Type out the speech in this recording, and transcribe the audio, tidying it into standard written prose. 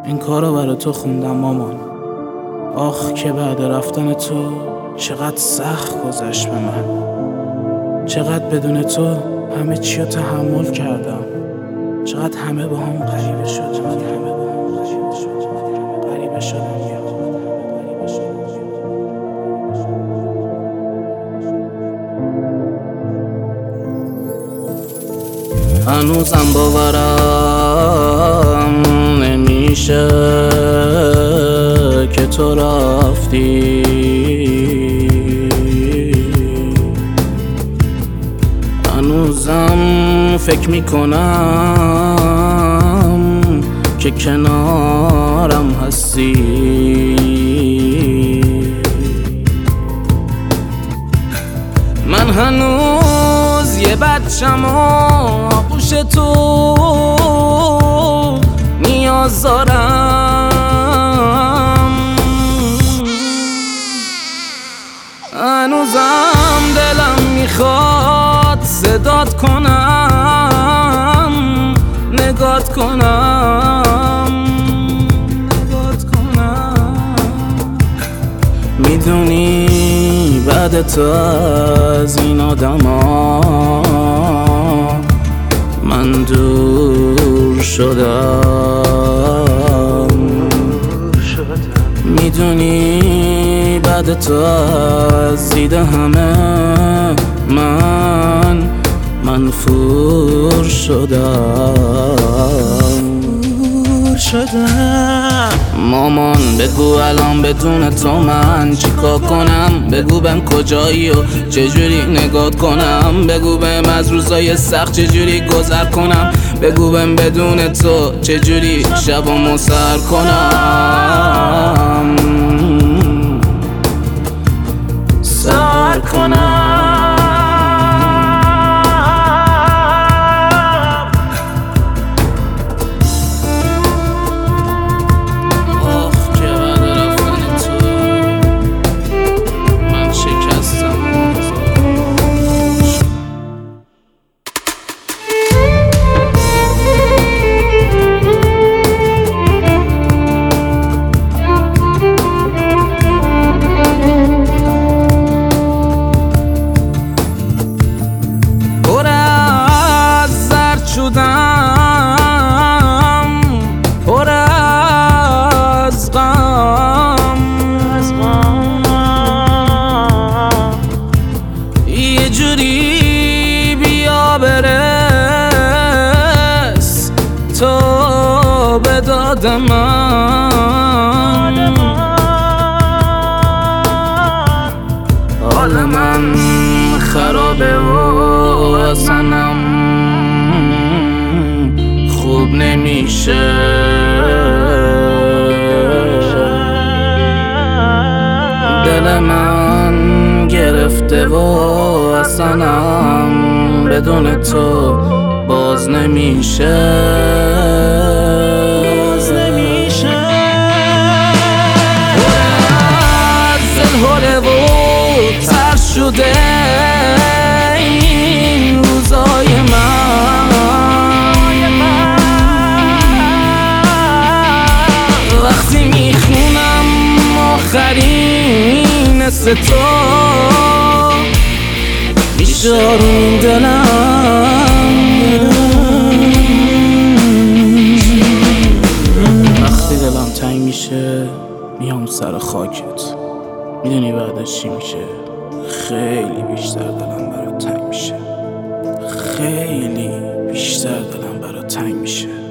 این کارو برا تو خوندم مامان. آخ که بعد رفتن تو چقدر سخت گذشت به من، چقدر بدون تو همه چی رو تحمل کردم، چقدر همه با هم غریبه شد، غریبه شدم. هنوزم باورم نمیشه که تو رفتی، هنوزم فکر میکنم که کنارم هستی. من هنوز یه بچم و آغوش تو نیاز دارم، هنوزم دلم میخواد صدات کنم، نگات کنم. میدونی بعد تو از این آدما من دور شدم. میدونی بعد تو از دید همه من فور شدم. مامان بگو الان بدون تو من چیکار کنم؟ بگو بهم کجایی و چجوری نگات کنم؟ بگو بهم از روزای سخت چجوری گذر کنم؟ بگو بهم بدون تو چجوری شبامو سر کنم؟ سر کنم. پر از غم، یه جوری بیا برس تو به داد من. حال من خرابه و اصلا خوب نمیشه، دل من گرفته و اصلا بدون تو باز نمیشه. زلهوله و تر شده این روزای من، وقتی میخونم آخرین اسم تو بیشارون دلم. وقتی دلم تنگ میشه میام سر خاکت، میدونی بعدش چی میشه؟ خیلی بیشتر دلم برات تنگ میشه، خیلی بیشتر دلم برات تنگ میشه.